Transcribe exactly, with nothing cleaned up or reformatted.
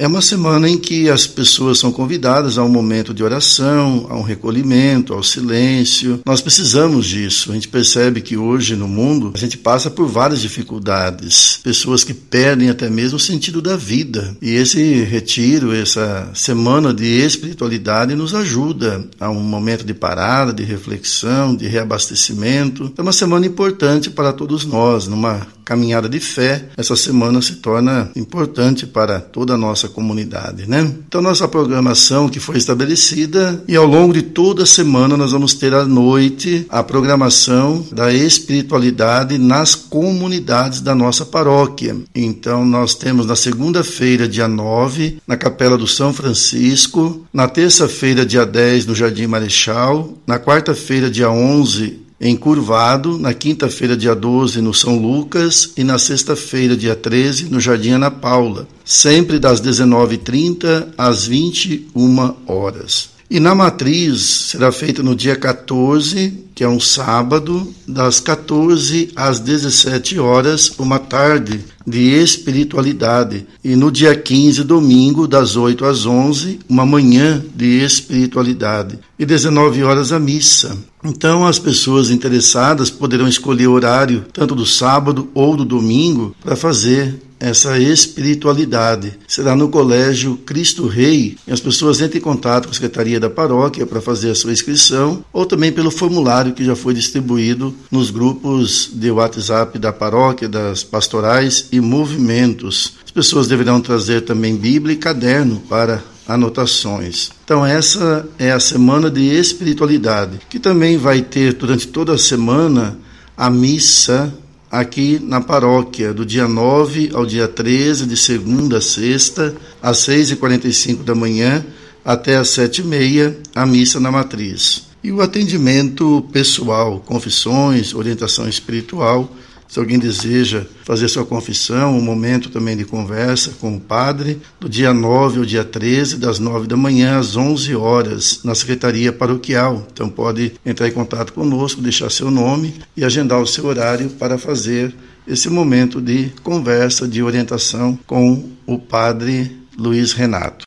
É uma semana em que as pessoas são convidadas a um momento de oração, a um recolhimento, ao silêncio. Nós precisamos disso. A gente percebe que hoje no mundo a gente passa por várias dificuldades. Pessoas que perdem até mesmo o sentido da vida. E esse retiro, essa semana de espiritualidade nos ajuda a um momento de parada, de reflexão, de reabastecimento. É uma semana importante para todos nós, numa caminhada de fé. Essa semana se torna importante para toda a nossa comunidade, né? Então, nossa programação que foi estabelecida, e ao longo de toda a semana nós vamos ter à noite a programação da espiritualidade nas comunidades da nossa paróquia. Então, nós temos na segunda-feira, dia nove, na Capela do São Francisco, na terça-feira, dia dez, no Jardim Marechal, na quarta-feira, dia onze, em Curvado, na quinta-feira, dia doze, no São Lucas, e na sexta-feira, dia treze, no Jardim Ana Paula, sempre das dezenove e trinta às vinte e uma horas. E na matriz será feita no dia quatorze, que é um sábado, das quatorze às dezessete horas, uma tarde de espiritualidade. E no dia quinze, domingo, das oito às onze, uma manhã de espiritualidade. E dezenove horas a missa. Então as pessoas interessadas poderão escolher o horário, tanto do sábado ou do domingo, para fazer essa espiritualidade. Será no Colégio Cristo Rei, e as pessoas entram em contato com a Secretaria da Paróquia para fazer a sua inscrição, ou também pelo formulário que já foi distribuído nos grupos de WhatsApp da paróquia, das pastorais e movimentos. As pessoas deverão trazer também Bíblia e caderno para anotações. Então essa é a semana de espiritualidade, que também vai ter durante toda a semana a missa aqui na paróquia, do dia nove ao dia treze, de segunda a sexta, às seis e quarenta e cinco da manhã até às sete e meia, a missa na matriz. E o atendimento pessoal, confissões, orientação espiritual. Se alguém deseja fazer sua confissão, um momento também de conversa com o padre, do dia nove ao dia treze, das nove da manhã às onze horas, na Secretaria Paroquial. Então pode entrar em contato conosco, deixar seu nome e agendar o seu horário para fazer esse momento de conversa, de orientação com o padre Luiz Renato.